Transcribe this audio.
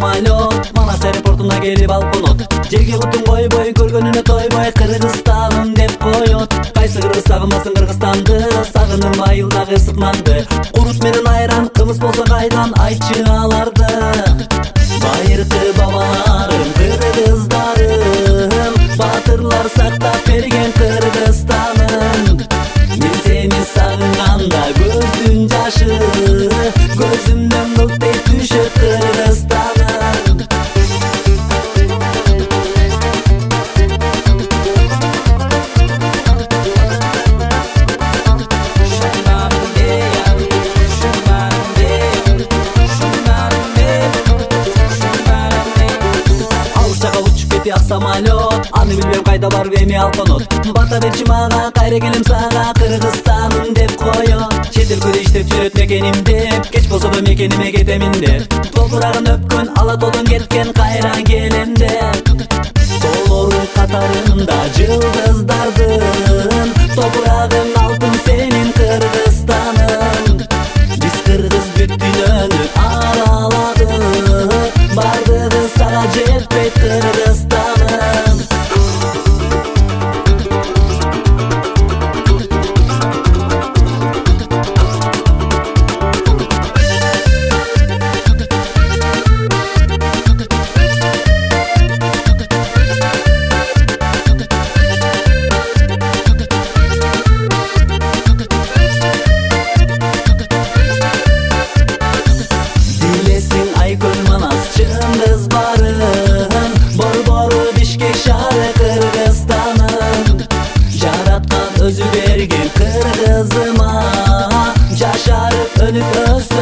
самолет, Манас аэропортуна келип алып конот. Жерге кутун койбой, көргөнүнө тойбой, Кыргызстаным деп коет. Кайсы кыргыз сагынбасын Кыргызстанды, сагыныр майылдагы ысык нанды. Курут менен айран, кымыз болсо кайдан, айтчы аларды. Байыркы бабаларым, кыргыздарым, батырлар сактап берген Кыргызстаным. Мен сени сагынганда көздүн жашы, көзүмдөн ылтый түшөт Кыргызстаным. Самолет, аны билбем кайда барып эми ал конот. Бата берчи мага, кайра келем сага, Кыргызстаным деп коет. Чет өлкөдө иштеп жүрөт мекеним деп, кеч болсо да мекениме кетемин деп. Топурагын өпкөн, ала толдон кеткен, кайра келем деп. Толору катарында жылдыздардын, топурагың алтын сенин Кыргызстаным. Биз кыргыз бүт дүйнөнү араладык, бардыгы сага жетпейт Кыргызстаным. Özü bergen Kırgızıma, Жашарып өнүп өс